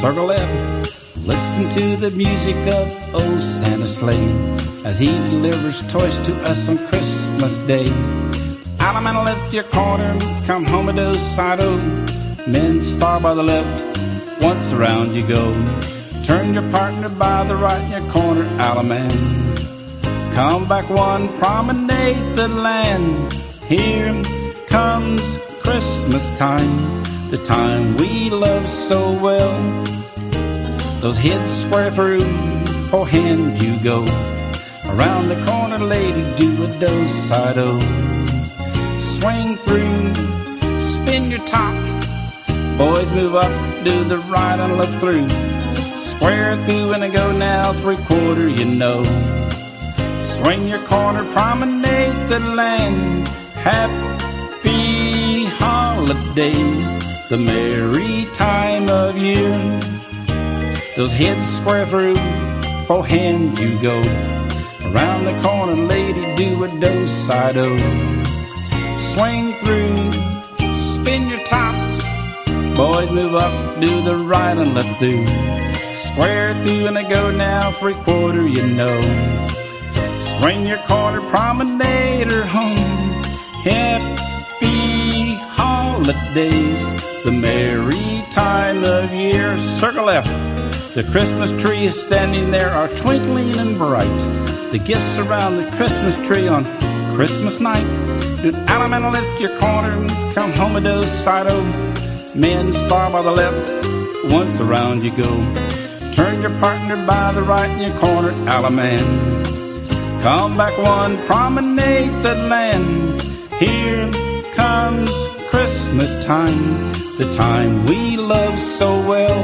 circle left. Listen to the music of old Santa sleigh as he delivers toys to us on Christmas Day. Allemande left your corner, come home at those side o. Men star by the left, once around you go. Turn your partner by the right in your corner, Allemande. Come back one, promenade the land. Here comes Christmas time, the time we love so well. Those heads square through, forehand you go. Around the corner, lady, do a do-side-o. Swing through, spin your top. Boys move up, do the right and left through. Square through and I go now, three-quarter, you know. Swing your corner, promenade the land. Happy holidays, the merry time of year. Those heads square through, forehand you go. Around the corner, lady, do a do-side-o. Swing through, spin your tops. Boys move up, do the right and left through. Square through and I go now, three-quarter, you know. Swing your corner, promenade her home. Happy holidays, the merry time of year. Circle left. The Christmas tree is standing there, are twinkling and bright. The gifts around the Christmas tree on Christmas night. Do Allemande lift your corner, come home a do-side-o. Men star by the left, once around you go. Turn your partner by the right in your corner, Allemande. Come back one, promenade the land. Here comes Christmas time, the time we love so well.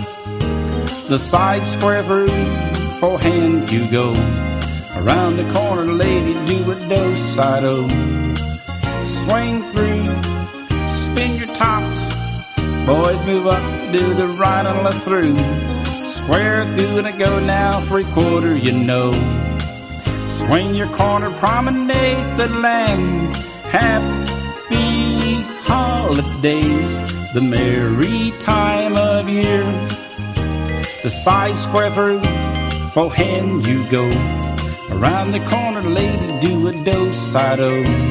The side square through, forehand you go. Around the corner, lady, do a do-side-o. Swing through, spin your tops. Boys move up, do the right and left through. Square through and I go now, three-quarter, you know. Swing your corner, promenade the land. Happy holidays, the merry time of year. The side square through, forehand you go. Around the corner, lady, do a do-side-o.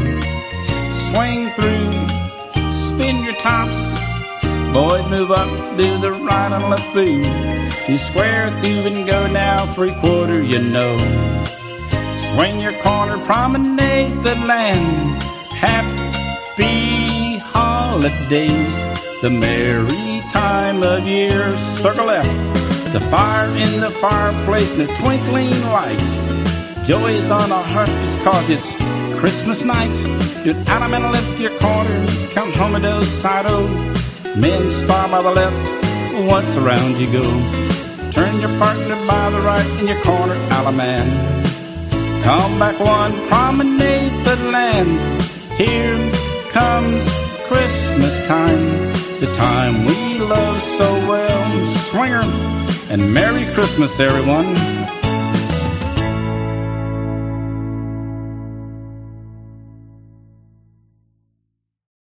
Swing through, spin your tops. Boys move up, do the right and left through. You square through and go now, three-quarter, you know. Swing your corner, promenade the land. Happy holidays, the merry time of year. Circle left. The fire in the fireplace and the twinkling lights. Joy is on our hearts cause it's Christmas night. Do Allemande lift your corner, come home a do-side-o. Men star by the left, once around you go. Turn your partner by the right in your corner, Allemande. Come back one, promenade the land. Here comes Christmas time, the time we love so well. Swinger, and Merry Christmas, everyone.